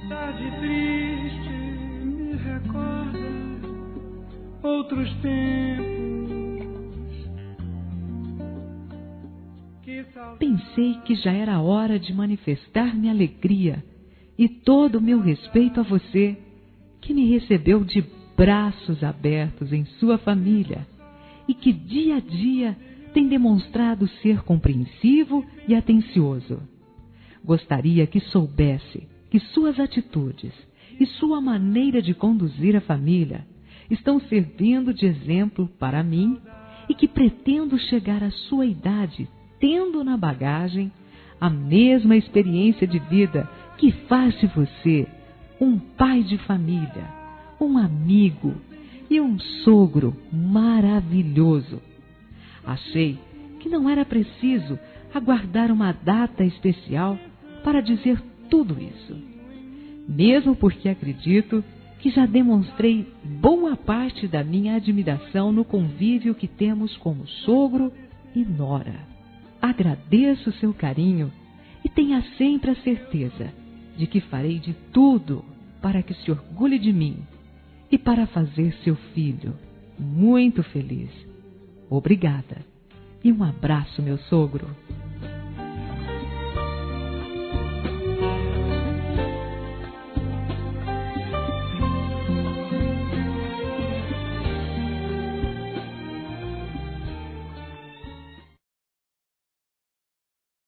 Tarde triste me recorda outros tempos. Pensei que já era hora de manifestar minha alegria e todo o meu respeito a você, que me recebeu de braços abertos em sua família e que dia a dia tem demonstrado ser compreensivo e atencioso. Gostaria que soubesse que suas atitudes e sua maneira de conduzir a família estão servindo de exemplo para mim e que pretendo chegar à sua idade tendo na bagagem a mesma experiência de vida que faz de você um pai de família, um amigo e um sogro maravilhoso. Achei que não era preciso aguardar uma data especial para dizer tudo isso, mesmo porque acredito que já demonstrei boa parte da minha admiração no convívio que temos como sogro e nora. Agradeço seu carinho e tenha sempre a certeza de que farei de tudo para que se orgulhe de mim e para fazer seu filho muito feliz. Obrigada e um abraço, meu sogro.